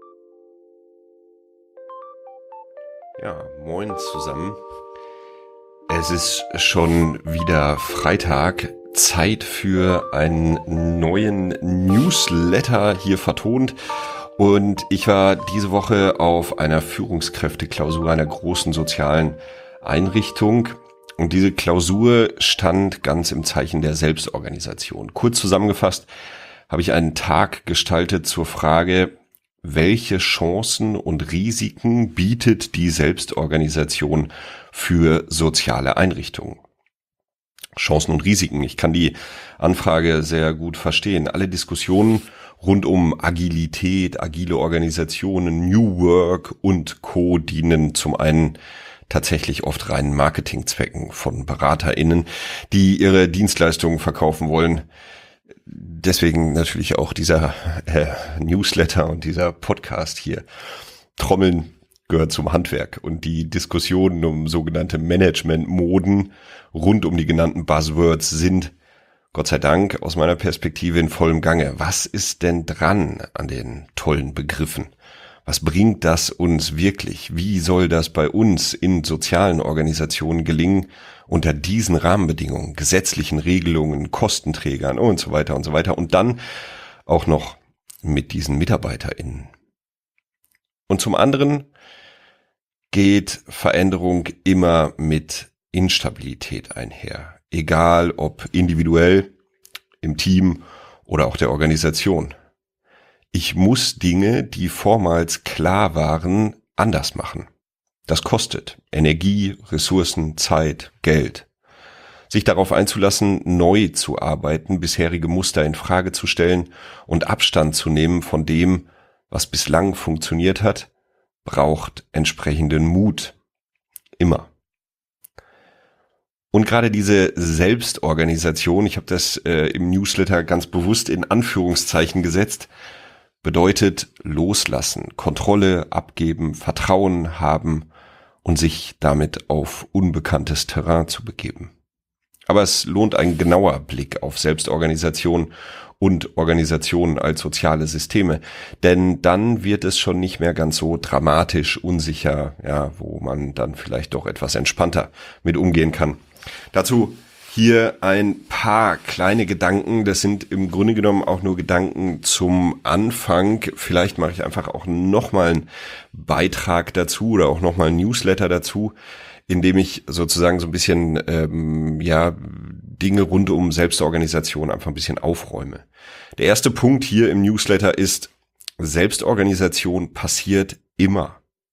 Ja, moin zusammen. Es ist schon wieder Freitag, Zeit für einen neuen Newsletter hier vertont. Und ich war diese Woche auf einer Führungskräfteklausur einer großen sozialen Einrichtung. Und diese Klausur stand ganz im Zeichen der Selbstorganisation. Kurz zusammengefasst habe ich einen Tag gestaltet zur Frage, welche Chancen und Risiken bietet die Selbstorganisation für soziale Einrichtungen? Chancen und Risiken. Ich kann die Anfrage sehr gut verstehen. Alle Diskussionen rund um Agilität, agile Organisationen, New Work und Co. dienen zum einen tatsächlich oft reinen Marketingzwecken von BeraterInnen, die ihre Dienstleistungen verkaufen wollen. Deswegen natürlich auch dieser Newsletter und dieser Podcast hier. Trommeln gehört zum Handwerk und die Diskussionen um sogenannte Management-Moden rund um die genannten Buzzwords sind, Gott sei Dank, aus meiner Perspektive in vollem Gange. Was ist denn dran an den tollen Begriffen? Was bringt das uns wirklich? Wie soll das bei uns in sozialen Organisationen gelingen, unter diesen Rahmenbedingungen, gesetzlichen Regelungen, Kostenträgern und so weiter und so weiter und dann auch noch mit diesen MitarbeiterInnen. Und zum anderen geht Veränderung immer mit Instabilität einher, egal ob individuell, im Team oder auch der Organisation. Ich muss Dinge, die vormals klar waren, anders machen. Das kostet Energie, Ressourcen, Zeit, Geld. Sich darauf einzulassen, neu zu arbeiten, bisherige Muster in Frage zu stellen und Abstand zu nehmen von dem, was bislang funktioniert hat, braucht entsprechenden Mut. Immer. Und gerade diese Selbstorganisation, ich habe das im Newsletter ganz bewusst in Anführungszeichen gesetzt, bedeutet loslassen, Kontrolle abgeben, Vertrauen haben und sich damit auf unbekanntes Terrain zu begeben. Aber es lohnt ein genauer Blick auf Selbstorganisation und Organisationen als soziale Systeme, denn dann wird es schon nicht mehr ganz so dramatisch, unsicher, ja, wo man dann vielleicht doch etwas entspannter mit umgehen kann. Dazu hier ein paar kleine Gedanken, das sind im Grunde genommen auch nur Gedanken zum Anfang. Vielleicht mache ich einfach auch nochmal einen Beitrag dazu oder auch nochmal einen Newsletter dazu, in dem ich sozusagen so ein bisschen Dinge rund um Selbstorganisation einfach ein bisschen aufräume. Der erste Punkt hier im Newsletter ist, Selbstorganisation passiert immer.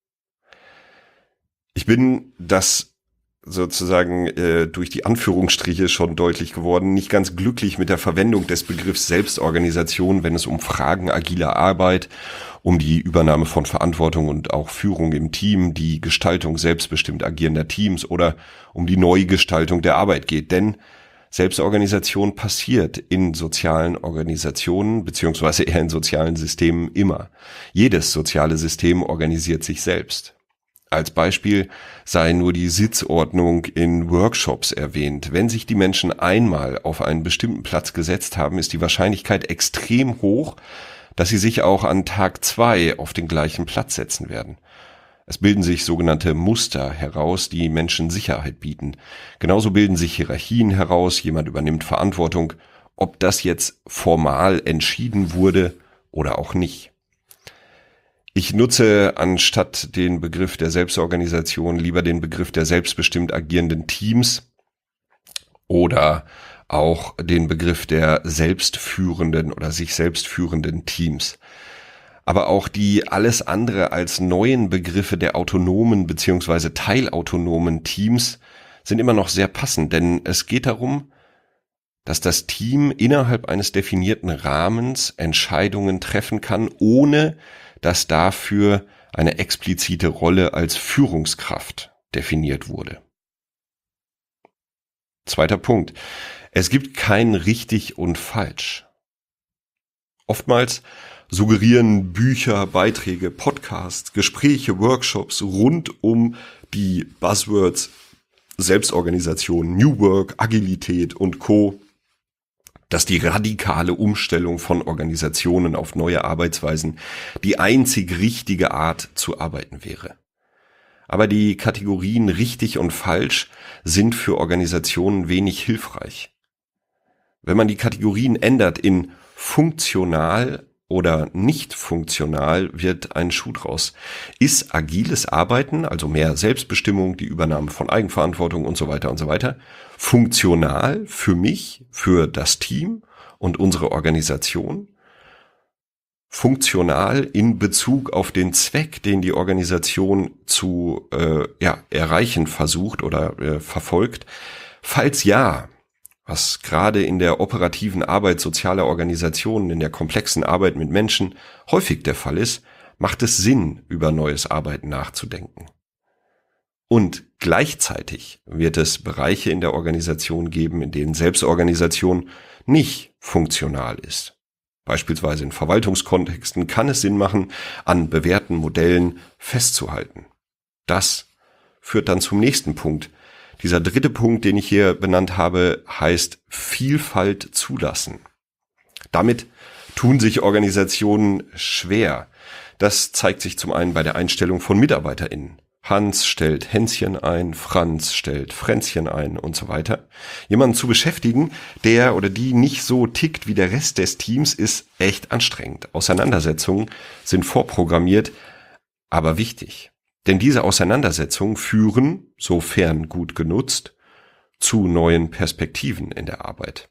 Ich bin das sozusagen durch die Anführungsstriche schon deutlich geworden, nicht ganz glücklich mit der Verwendung des Begriffs Selbstorganisation, wenn es um Fragen agiler Arbeit, um die Übernahme von Verantwortung und auch Führung im Team, die Gestaltung selbstbestimmt agierender Teams oder um die Neugestaltung der Arbeit geht. Denn Selbstorganisation passiert in sozialen Organisationen beziehungsweise eher in sozialen Systemen immer. Jedes soziale System organisiert sich selbst. Als Beispiel sei nur die Sitzordnung in Workshops erwähnt. Wenn sich die Menschen einmal auf einen bestimmten Platz gesetzt haben, ist die Wahrscheinlichkeit extrem hoch, dass sie sich auch an Tag 2 auf den gleichen Platz setzen werden. Es bilden sich sogenannte Muster heraus, die Menschen Sicherheit bieten. Genauso bilden sich Hierarchien heraus, jemand übernimmt Verantwortung, ob das jetzt formal entschieden wurde oder auch nicht. Ich nutze anstatt den Begriff der Selbstorganisation lieber den Begriff der selbstbestimmt agierenden Teams oder auch den Begriff der selbstführenden oder sich selbst führenden Teams. Aber auch die alles andere als neuen Begriffe der autonomen bzw. teilautonomen Teams sind immer noch sehr passend, denn es geht darum, dass das Team innerhalb eines definierten Rahmens Entscheidungen treffen kann, ohne dass dafür eine explizite Rolle als Führungskraft definiert wurde. Zweiter Punkt. Es gibt kein richtig und falsch. Oftmals suggerieren Bücher, Beiträge, Podcasts, Gespräche, Workshops rund um die Buzzwords Selbstorganisation, New Work, Agilität und Co., dass die radikale Umstellung von Organisationen auf neue Arbeitsweisen die einzig richtige Art zu arbeiten wäre. Aber die Kategorien richtig und falsch sind für Organisationen wenig hilfreich. Wenn man die Kategorien ändert in funktional oder nicht funktional, wird ein Schuh draus. Ist agiles Arbeiten, also mehr Selbstbestimmung, die Übernahme von Eigenverantwortung und so weiter, funktional für mich, für das Team und unsere Organisation? Funktional in Bezug auf den Zweck, den die Organisation zu erreichen versucht oder verfolgt? Falls ja, was gerade in der operativen Arbeit sozialer Organisationen, in der komplexen Arbeit mit Menschen häufig der Fall ist, macht es Sinn, über neues Arbeiten nachzudenken. Und gleichzeitig wird es Bereiche in der Organisation geben, in denen Selbstorganisation nicht funktional ist. Beispielsweise in Verwaltungskontexten kann es Sinn machen, an bewährten Modellen festzuhalten. Das führt dann zum nächsten Punkt. Dieser dritte Punkt, den ich hier benannt habe, heißt Vielfalt zulassen. Damit tun sich Organisationen schwer. Das zeigt sich zum einen bei der Einstellung von MitarbeiterInnen. Hans stellt Hänschen ein, Franz stellt Fränzchen ein und so weiter. Jemanden zu beschäftigen, der oder die nicht so tickt wie der Rest des Teams, ist echt anstrengend. Auseinandersetzungen sind vorprogrammiert, aber wichtig. Denn diese Auseinandersetzungen führen, sofern gut genutzt, zu neuen Perspektiven in der Arbeit.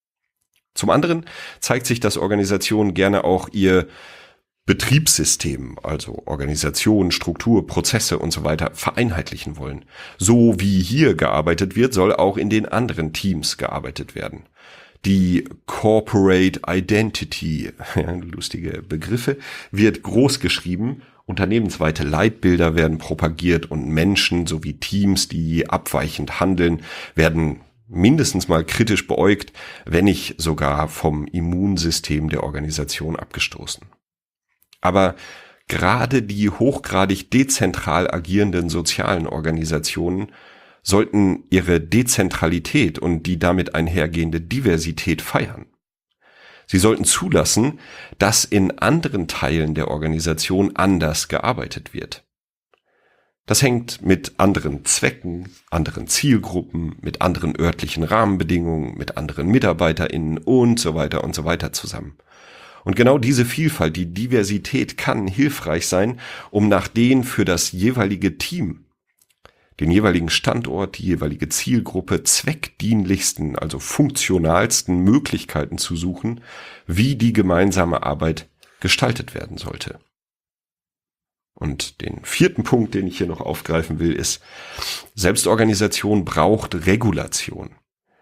Zum anderen zeigt sich, dass Organisationen gerne auch ihr Betriebssystem, also Organisation, Struktur, Prozesse und so weiter vereinheitlichen wollen. So wie hier gearbeitet wird, soll auch in den anderen Teams gearbeitet werden. Die Corporate Identity, lustige Begriffe, wird groß geschrieben, unternehmensweite Leitbilder werden propagiert und Menschen sowie Teams, die abweichend handeln, werden mindestens mal kritisch beäugt, wenn nicht sogar vom Immunsystem der Organisation abgestoßen. Aber gerade die hochgradig dezentral agierenden sozialen Organisationen sollten ihre Dezentralität und die damit einhergehende Diversität feiern. Sie sollten zulassen, dass in anderen Teilen der Organisation anders gearbeitet wird. Das hängt mit anderen Zwecken, anderen Zielgruppen, mit anderen örtlichen Rahmenbedingungen, mit anderen MitarbeiterInnen und so weiter zusammen. Und genau diese Vielfalt, die Diversität kann hilfreich sein, um nach den für das jeweilige Team, den jeweiligen Standort, die jeweilige Zielgruppe zweckdienlichsten, also funktionalsten Möglichkeiten zu suchen, wie die gemeinsame Arbeit gestaltet werden sollte. Und den vierten Punkt, den ich hier noch aufgreifen will, ist, Selbstorganisation braucht Regulation.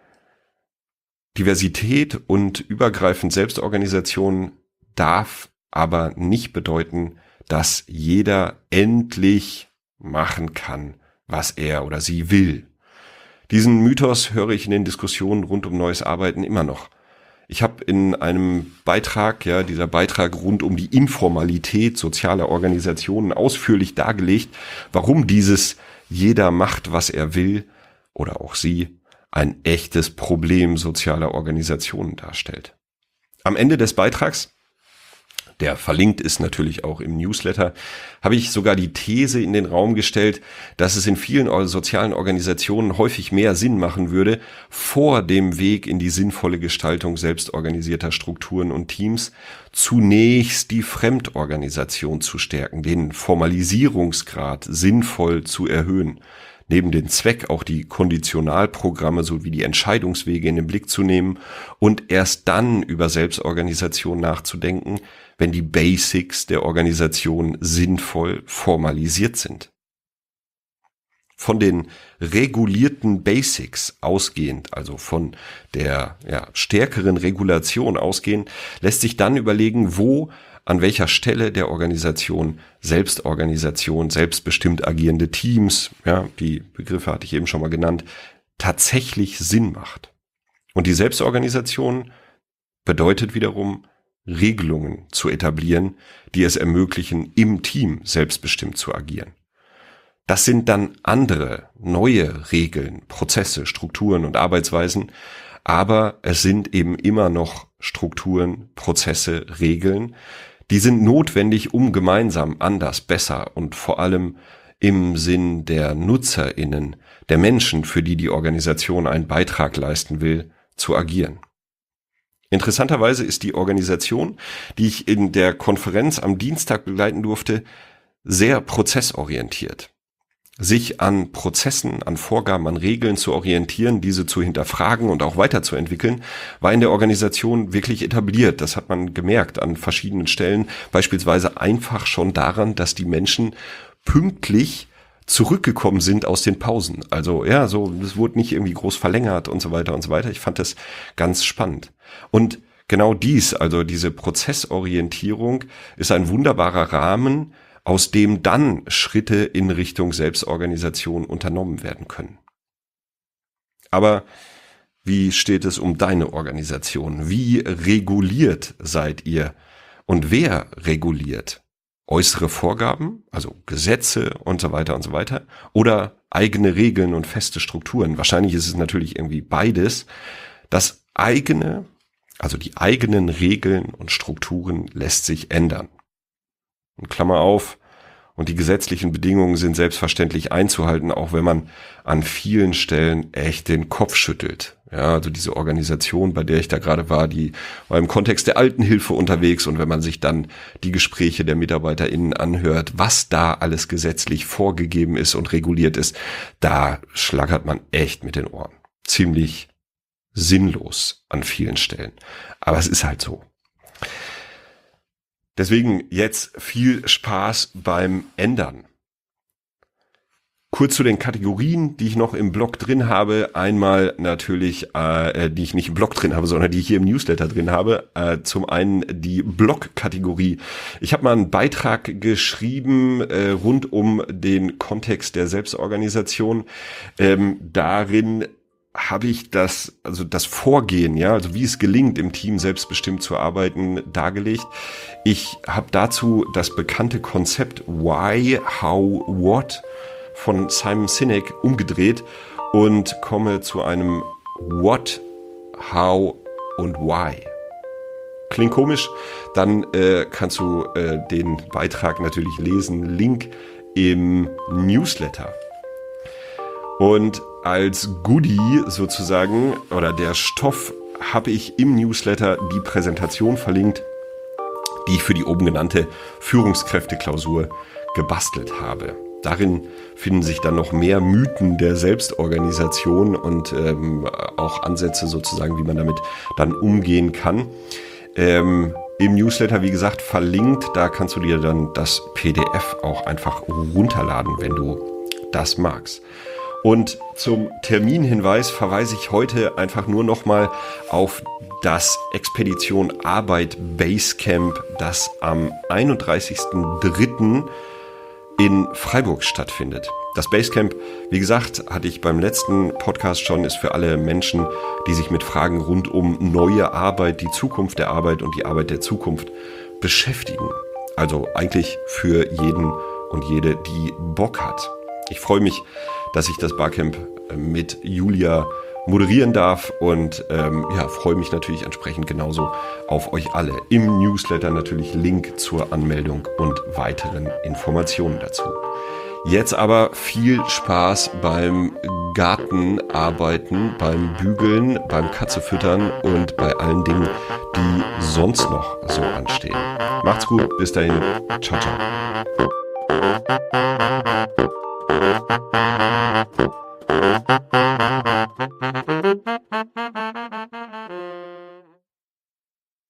Diversität und übergreifend Selbstorganisation darf aber nicht bedeuten, dass jeder endlich machen kann, was er oder sie will. Diesen Mythos höre ich in den Diskussionen rund um neues Arbeiten immer noch. Ich habe in einem Beitrag, dieser Beitrag rund um die Informalität sozialer Organisationen ausführlich dargelegt, warum dieses jeder macht, was er will oder auch sie ein echtes Problem sozialer Organisationen darstellt. Am Ende des Beitrags, der verlinkt ist natürlich auch im Newsletter, habe ich sogar die These in den Raum gestellt, dass es in vielen sozialen Organisationen häufig mehr Sinn machen würde, vor dem Weg in die sinnvolle Gestaltung selbstorganisierter Strukturen und Teams zunächst die Fremdorganisation zu stärken, den Formalisierungsgrad sinnvoll zu erhöhen, neben dem Zweck auch die Konditionalprogramme sowie die Entscheidungswege in den Blick zu nehmen und erst dann über Selbstorganisation nachzudenken, wenn die Basics der Organisation sinnvoll formalisiert sind. Von den regulierten Basics ausgehend, also von der stärkeren Regulation ausgehend, lässt sich dann überlegen, wo an welcher Stelle der Organisation Selbstorganisation, selbstbestimmt agierende Teams, die Begriffe hatte ich eben schon mal genannt, tatsächlich Sinn macht. Und die Selbstorganisation bedeutet wiederum, Regelungen zu etablieren, die es ermöglichen, im Team selbstbestimmt zu agieren. Das sind dann andere, neue Regeln, Prozesse, Strukturen und Arbeitsweisen, aber es sind eben immer noch Strukturen, Prozesse, Regeln, die sind notwendig, um gemeinsam anders, besser und vor allem im Sinn der NutzerInnen, der Menschen, für die die Organisation einen Beitrag leisten will, zu agieren. Interessanterweise ist die Organisation, die ich in der Konferenz am Dienstag begleiten durfte, sehr prozessorientiert. Sich an Prozessen, an Vorgaben, an Regeln zu orientieren, diese zu hinterfragen und auch weiterzuentwickeln, war in der Organisation wirklich etabliert. Das hat man gemerkt an verschiedenen Stellen, beispielsweise einfach schon daran, dass die Menschen pünktlich zurückgekommen sind aus den Pausen. Also ja, so, es wurde nicht irgendwie groß verlängert und so weiter und so weiter. Ich fand das ganz spannend. Und genau dies, also diese Prozessorientierung, ist ein wunderbarer Rahmen, aus dem dann Schritte in Richtung Selbstorganisation unternommen werden können. Aber wie steht es um deine Organisation? Wie reguliert seid ihr? Und wer reguliert? Äußere Vorgaben, also Gesetze und so weiter, oder eigene Regeln und feste Strukturen? Wahrscheinlich ist es natürlich irgendwie beides. Das eigene, also die eigenen Regeln und Strukturen lässt sich ändern. Und Klammer auf, und die gesetzlichen Bedingungen sind selbstverständlich einzuhalten, auch wenn man an vielen Stellen echt den Kopf schüttelt. Ja, also diese Organisation, bei der ich da gerade war, die war im Kontext der Altenhilfe unterwegs, und wenn man sich dann die Gespräche der MitarbeiterInnen anhört, was da alles gesetzlich vorgegeben ist und reguliert ist, da schlagert man echt mit den Ohren. Ziemlich sinnlos an vielen Stellen. Aber es ist halt so. Deswegen jetzt viel Spaß beim Ändern. Kurz zu den Kategorien, die ich noch im Blog drin habe. Einmal natürlich, die ich nicht im Blog drin habe, sondern die ich hier im Newsletter drin habe. Zum einen die Blog-Kategorie. Ich habe mal einen Beitrag geschrieben rund um den Kontext der Selbstorganisation. Darin habe ich das Vorgehen, ja, also wie es gelingt, im Team selbstbestimmt zu arbeiten, dargelegt. Ich habe dazu das bekannte Konzept Why, How, What von Simon Sinek umgedreht und komme zu einem What, How und Why. Klingt komisch? Dann kannst du den Beitrag natürlich lesen. Link im Newsletter. Und als Goodie sozusagen, oder der Stoff, habe ich im Newsletter die Präsentation verlinkt, die ich für die oben genannte Führungskräfteklausur gebastelt habe. Darin finden sich dann noch mehr Mythen der Selbstorganisation und auch Ansätze sozusagen, wie man damit dann umgehen kann. Im Newsletter, wie gesagt, verlinkt, da kannst du dir dann das PDF auch einfach runterladen, wenn du das magst. Und zum Terminhinweis verweise ich heute einfach nur nochmal auf das Expedition Arbeit Basecamp, das am 31.03. in Freiburg stattfindet. Das Basecamp, wie gesagt, hatte ich beim letzten Podcast schon, ist für alle Menschen, die sich mit Fragen rund um neue Arbeit, die Zukunft der Arbeit und die Arbeit der Zukunft beschäftigen. Also eigentlich für jeden und jede, die Bock hat. Ich freue mich, dass ich das Barcamp mit Julia moderieren darf und freue mich natürlich entsprechend genauso auf euch alle. Im Newsletter natürlich Link zur Anmeldung und weiteren Informationen dazu. Jetzt aber viel Spaß beim Gartenarbeiten, beim Bügeln, beim Katzefüttern und bei allen Dingen, die sonst noch so anstehen. Macht's gut, bis dahin, ciao, ciao.